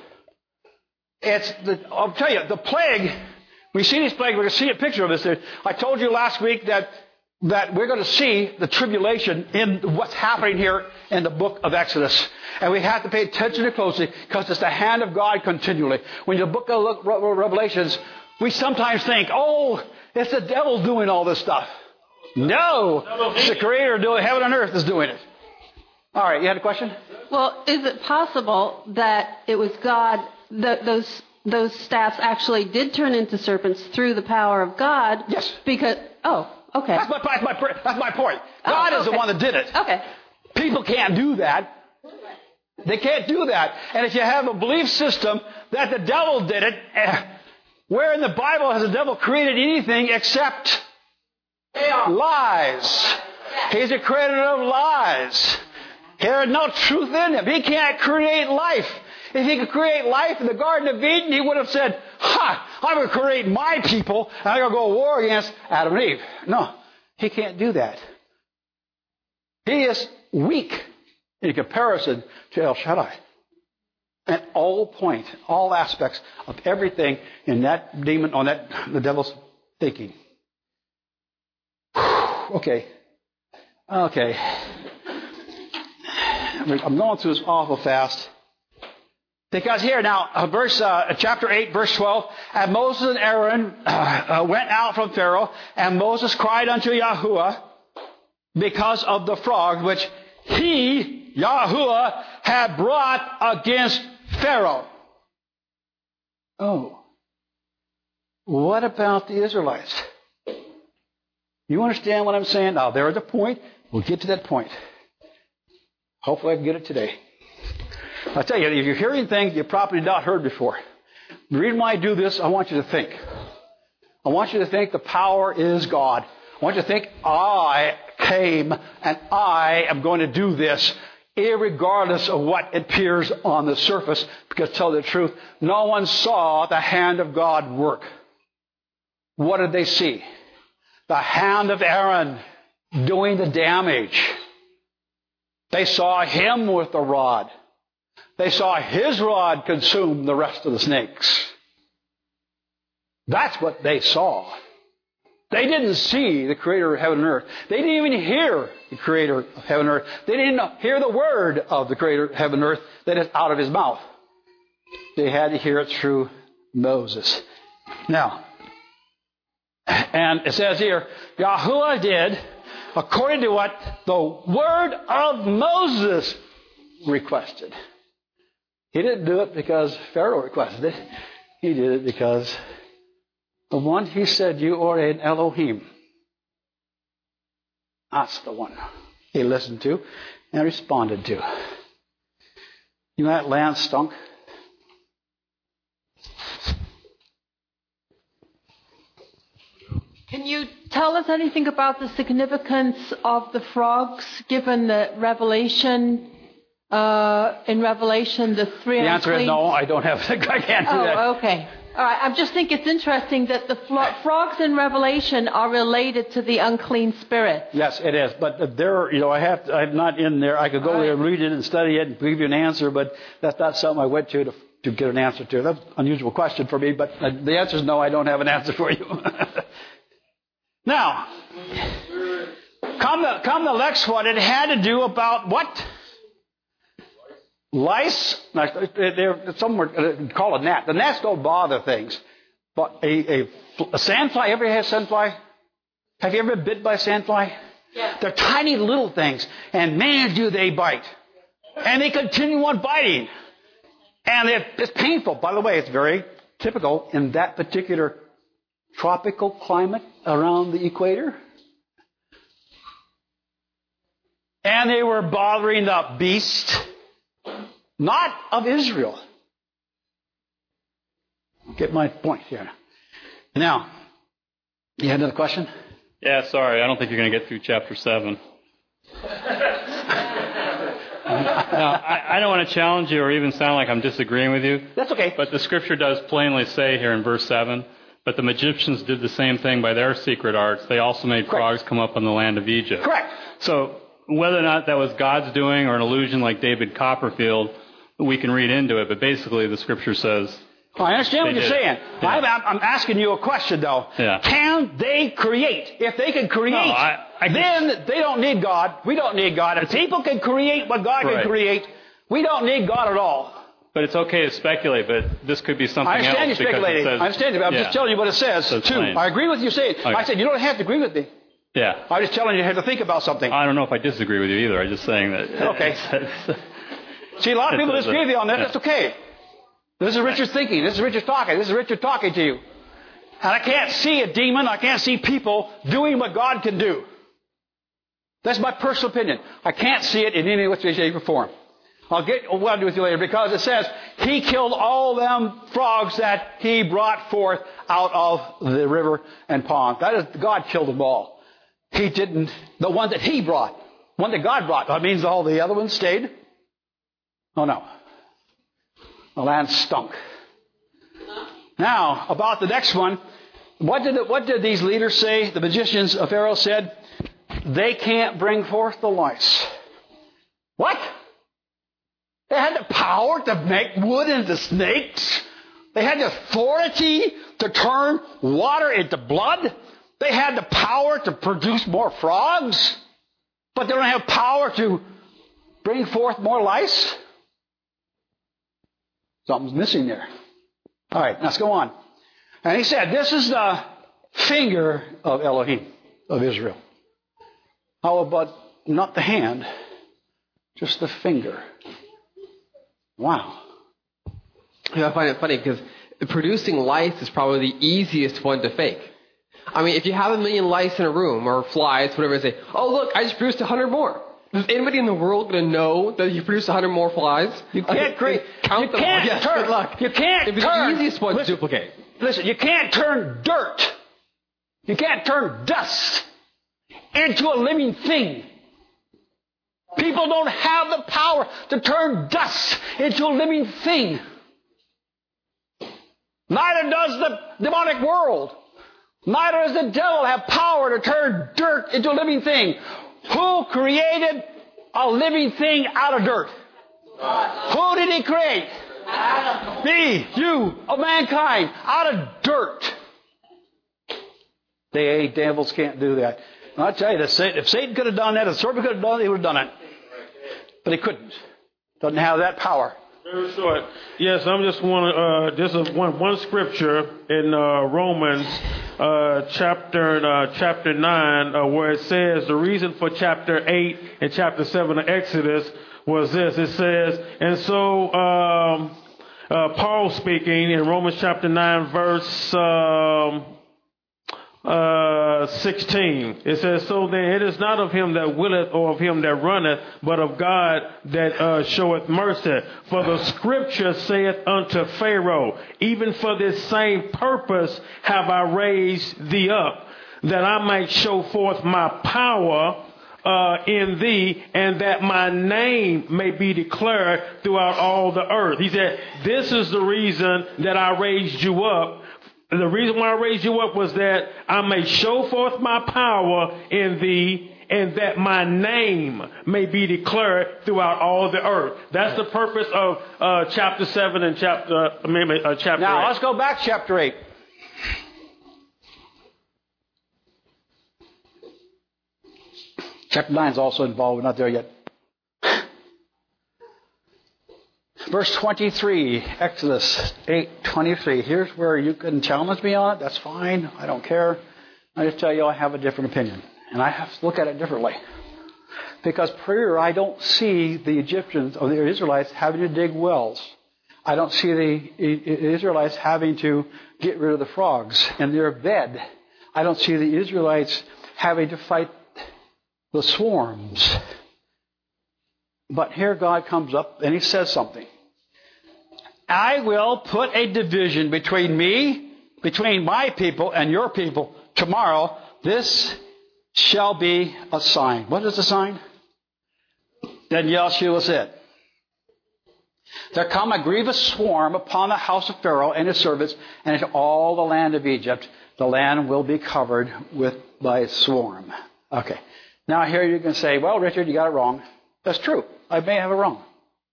I'll tell you, the plague, we see these plagues, we're going to see a picture of this. I told you last week that we're going to see the tribulation in what's happening here in the book of Exodus. And we have to pay attention to it closely because it's the hand of God continually. When you book of Revelations, we sometimes think, it's the devil doing all this stuff. No, it's the Creator doing heaven and earth is doing it. All right, you had a question? Well, is it possible that it was God, that those staffs actually did turn into serpents through the power of God? Yes. Because, Okay. That's my point. God is the one that did it. Okay. People can't do that. They can't do that. And if you have a belief system that the devil did it, where in the Bible has the devil created anything except lies? He's a creator of lies. There is no truth in him. He can't create life. If he could create life in the Garden of Eden, he would have said, I'm going to create my people, and I'm going to go to war against Adam and Eve. No, he can't do that. He is weak in comparison to El Shaddai. At all points, all aspects of everything in that demon, the devil's thinking. Okay. I'm going through this awful fast. Because here now, chapter 8, verse 12, and Moses and Aaron went out from Pharaoh, and Moses cried unto Yahuwah because of the frog which he, Yahuwah, had brought against Pharaoh. Oh. What about the Israelites? You understand what I'm saying? Now, there is a point. We'll get to that point. Hopefully I can get it today. I tell you, if you're hearing things you've probably not heard before, the reason why I do this, I want you to think. I want you to think the power is God. I want you to think, I came and I am going to do this, irregardless of what appears on the surface. Because to tell the truth, no one saw the hand of God work. What did they see? The hand of Aaron doing the damage. They saw him with the rod. They saw his rod consume the rest of the snakes. That's what they saw. They didn't see the creator of heaven and earth. They didn't even hear the creator of heaven and earth. They didn't hear the word of the creator of heaven and earth that is out of his mouth. They had to hear it through Moses. Now, and it says here, Yahuwah did according to what the word of Moses requested. He didn't do it because Pharaoh requested it. He did it because the one he said, you are an Elohim. That's the one he listened to and responded to. You know that land stunk? Can you tell us anything about the significance of the frogs given the Revelation? In Revelation, the three unclean... The answer is no, I don't have... I can't do that. Oh, okay. All right. I just think it's interesting that the frogs in Revelation are related to the unclean spirit. Yes, it is. But there, I'm not in there. I could go there and read it and study it and give you an answer, but that's not something I went to get an answer to. That's an unusual question for me, but the answer is no, I don't have an answer for you. Now, come the next one. It had to do about what? Lice. Somewhere call it gnat. The gnats don't bother things. But a sandfly. Ever had a sandfly? Have you ever been bit by a sandfly? Yeah. They're tiny little things, and man, do they bite! And they continue on biting, and it's painful. By the way, it's very typical in that particular tropical climate around the equator. And they were bothering the beast, not of Israel. Get my point here. Now, you had another question? Yeah, sorry. I don't think you're going to get through chapter 7. Now, I don't want to challenge you or even sound like I'm disagreeing with you. That's okay. But the scripture does plainly say here in verse 7, but the Egyptians did the same thing by their secret arts. They also made frogs come up on the land of Egypt. Correct. So whether or not that was God's doing or an illusion like David Copperfield, we can read into it. But basically the scripture says... I understand what you're saying. Yeah. I'm asking you a question, though. Yeah. Can they create? If they can create, then they don't need God. We don't need God. If people can create what God can create, we don't need God at all. But it's okay to speculate, but this could be something else. I understand you speculating. I understand it. I'm just telling you what it says, too. Plain. I agree with you saying. Okay. I said, you don't have to agree with me. Yeah. I'm just telling you how to think about something. I don't know if I disagree with you either. I'm just saying that. Okay. See, a lot of people disagree with you on that. That's okay. This is Richard's thinking. This is Richard talking. This is Richard talking to you. And I can't see a demon, I can't see people doing what God can do. That's my personal opinion. I can't see it in any way, shape, or form. I'll do with you later, because it says He killed all them frogs that He brought forth out of the river and pond. That is, God killed them all. He didn't, the one that He brought, one that God brought. That means all the other ones stayed? Oh no. The land stunk. Now, about the next one, what did these leaders say? The magicians of Pharaoh said, they can't bring forth the lice. What? They had the power to make wood into snakes. They had the authority to turn water into blood. They had the power to produce more frogs. But they don't have power to bring forth more lice. Something's missing there. All right, let's go on. And he said, this is the finger of Elohim, of Israel. How about not the hand, just the finger? Wow. Yeah, I find it funny because producing lice is probably the easiest one to fake. I mean, if you have 1 million lice in a room, or flies, whatever, and say, oh, look, I just produced 100 more. Is anybody in the world going to know that you produced 100 more flies? You can't count them. Yes, good luck. You can't It'd be the easiest one to duplicate. Listen, you can't turn dirt. You can't turn dust into a living thing. People don't have the power to turn dust into a living thing. Neither does the demonic world. Neither does the devil have power to turn dirt into a living thing. Who created a living thing out of dirt? Who did He create? Adam. Me, you, of mankind, out of dirt. The devils can't do that. And I'll tell you, if Satan could have done that, if the serpent could have done it, he would have done it. But he couldn't. Doesn't have that power. Very short. Yes, I'm just one scripture in Romans chapter 9 where it says the reason for chapter 8 and chapter 7 of Exodus was this. It says, and so Paul speaking in Romans chapter 9 verse 16. It says, so then it is not of him that willeth or of him that runneth, but of God that showeth mercy. For the scripture saith unto Pharaoh, even for this same purpose have I raised thee up, that I might show forth my power in thee, and that my name may be declared throughout all the earth. He said, this is the reason that I raised you up. The reason why I raised you up was that I may show forth my power in thee, and that my name may be declared throughout all the earth. That's the purpose of chapter 7 and chapter 8. Now, let's go back chapter 8. Chapter 9 is also involved. We're not there yet. Verse 23, Exodus 8:23. Here's where you can challenge me on it. That's fine. I don't care. I just tell you I have a different opinion. And I have to look at it differently. Because prayer, I don't see the Egyptians or the Israelites having to dig wells. I don't see the Israelites having to get rid of the frogs in their bed. I don't see the Israelites having to fight the swarms. But here God comes up and He says something. I will put a division between my people and your people tomorrow. This shall be a sign. What is the sign? Then Yeshua said, there come a grievous swarm upon the house of Pharaoh and his servants, and into all the land of Egypt. The land will be covered by a swarm. Okay. Now here you can say, well, Richard, you got it wrong. That's true. I may have it wrong.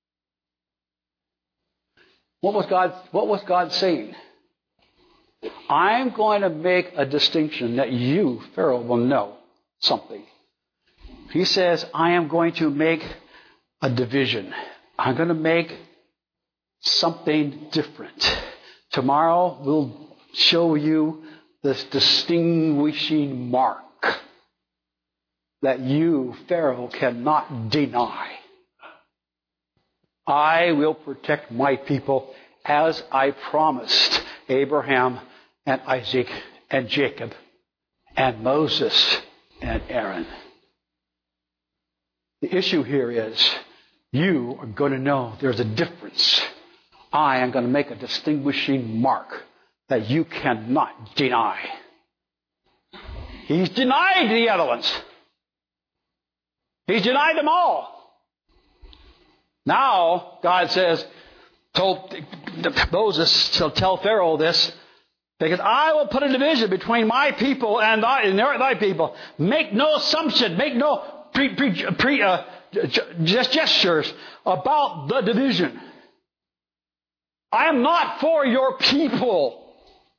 What was God saying? I'm going to make a distinction that you, Pharaoh, will know something. He says, I am going to make a division. I'm going to make something different. Tomorrow we'll show you this distinguishing mark that you, Pharaoh, cannot deny. I will protect my people as I promised Abraham and Isaac and Jacob and Moses and Aaron. The issue here is you are going to know there's a difference. I am going to make a distinguishing mark that you cannot deny. He's denied the other ones. He's denied them all. Now, God told Moses to tell Pharaoh this, because I will put a division between my people and thy people. Make no assumption, make no gestures about the division. I am not for your people,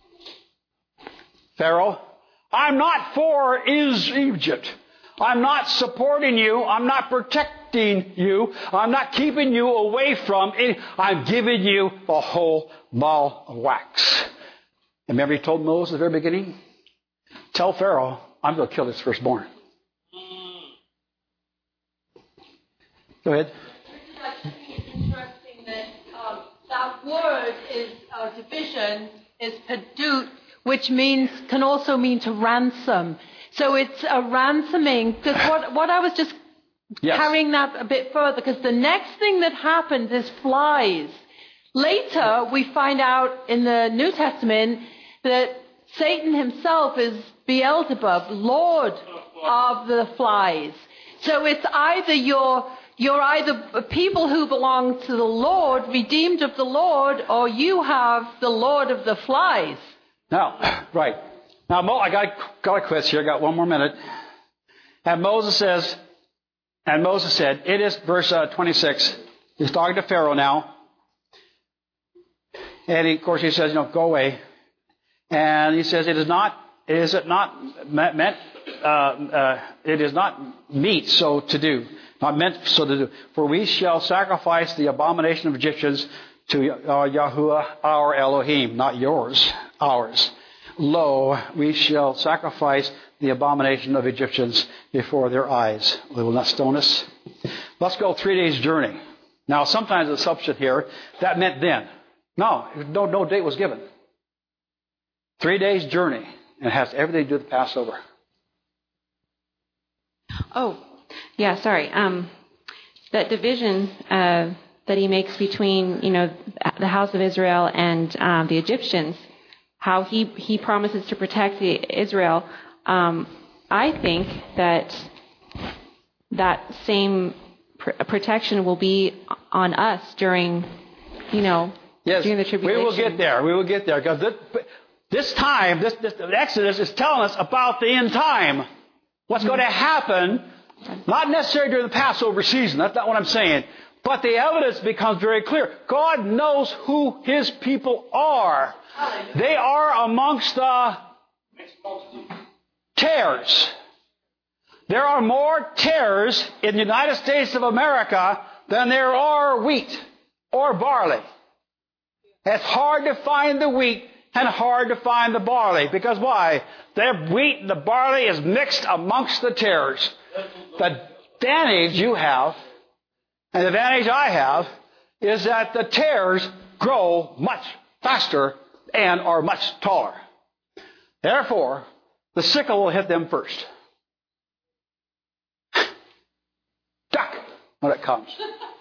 Pharaoh. I'm not for Egypt. I'm not supporting you. I'm not protecting you. I'm not keeping you away from it. I'm giving you the whole ball of wax. And remember he told Moses at the very beginning? Tell Pharaoh, I'm going to kill his firstborn. Go ahead. It's interesting that that word is division is padut, which can also mean to ransom. So it's a ransoming. Because what I was just carrying that a bit further, because the next thing that happens is flies. Later, we find out in the New Testament that Satan himself is Beelzebub, Lord of the flies. So it's either you're either people who belong to the Lord, redeemed of the Lord, or you have the Lord of the flies. Now, right. Now, I got a quiz here. I got one more minute. And Moses said, it is, verse 26, he's talking to Pharaoh now. And of course he says, go away. And he says, it is not meet so to do. Not meant so to do. For we shall sacrifice the abomination of Egyptians to Yahuwah our Elohim, not yours, ours. Lo, we shall sacrifice the abomination of Egyptians before their eyes. They will not stone us. Let's go 3 days' journey. Now, sometimes the assumption here, that meant then. No date was given. 3 days' journey. And it has everything to do with the Passover. Oh, yeah, sorry. That division that he makes between, the house of Israel and the Egyptians, how he promises to protect Israel. I think that same protection will be on us during, during the tribulation. We will get there. We will get there because this time, this Exodus is telling us about the end time. What's going to happen, not necessarily during the Passover season. That's not what I'm saying. But the evidence becomes very clear. God knows who His people are. They are amongst the tares. There are more tares in the United States of America than there are wheat or barley. It's hard to find the wheat and hard to find the barley. Because why? The wheat and the barley is mixed amongst the tares. The advantage you have, and the advantage I have, is that the tares grow much faster and are much taller. Therefore, the sickle will hit them first. Duck when it comes.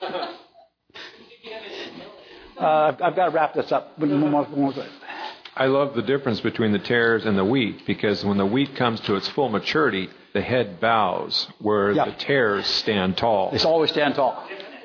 I've got to wrap this up. I love the difference between the tares and the wheat, because when the wheat comes to its full maturity, the head bows, where the tares stand tall. They always stand tall.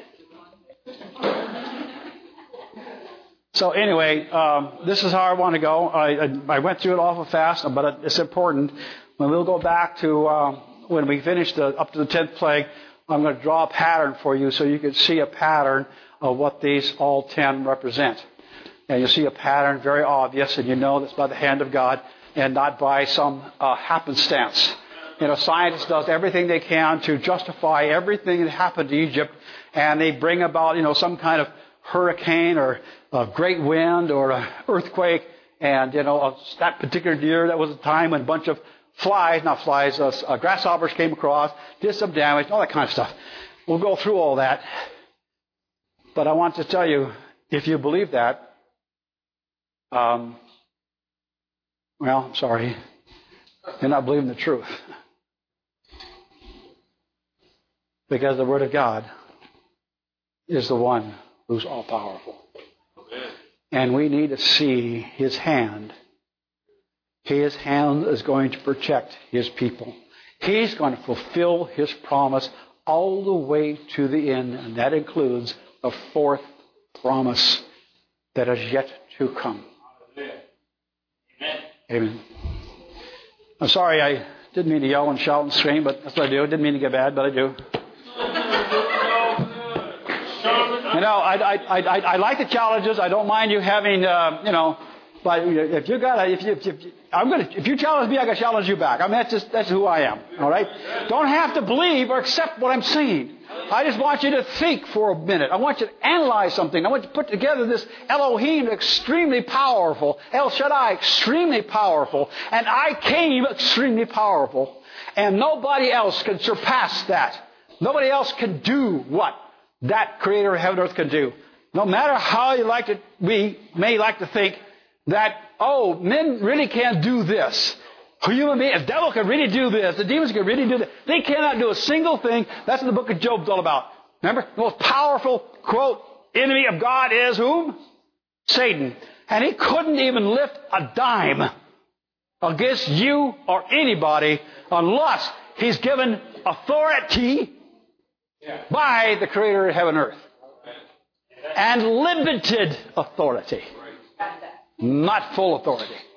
So anyway, this is how I want to go. I went through it awful fast, but it's important. When we'll go back to when we finish up to the 10th plague, I'm going to draw a pattern for you so you can see a pattern of what these all 10 represent. And you'll see a pattern very obvious, and you know that's by the hand of God and not by some happenstance. Science does everything they can to justify everything that happened to Egypt, and they bring about, some kind of hurricane or a great wind or an earthquake. And, that particular year, that was a time when a bunch of grasshoppers came across, did some damage, all that kind of stuff. We'll go through all that. But I want to tell you, if you believe that, well, I'm sorry. You're not believing the truth. Because the Word of God is the one who's all-powerful. And we need to see His hand. His hand is going to protect His people. He's going to fulfill His promise all the way to the end, and that includes the fourth promise that is yet to come. Amen. I'm sorry, I didn't mean to yell and shout and scream, but that's what I do. I didn't mean to get bad, but I do. You know, I like the challenges. I don't mind you having, but if you got, if you challenge me, I got to challenge you back. I mean, that's who I am. All right. Don't have to believe or accept what I'm saying. I just want you to think for a minute. I want you to analyze something. I want you to put together this Elohim, extremely powerful, El Shaddai, extremely powerful, and I came extremely powerful, and nobody else can surpass that. Nobody else can do what that Creator of heaven and earth can do. No matter how you like to, we may like to think that, oh, men really can't do this. Human beings, the devil can really do this. The demons can really do this. They cannot do a single thing. That's what the book of Job's all about. Remember, the most powerful, quote, enemy of God is whom? Satan. And he couldn't even lift a dime against you or anybody unless he's given authority by the Creator of heaven and earth. And limited authority. Not full authority.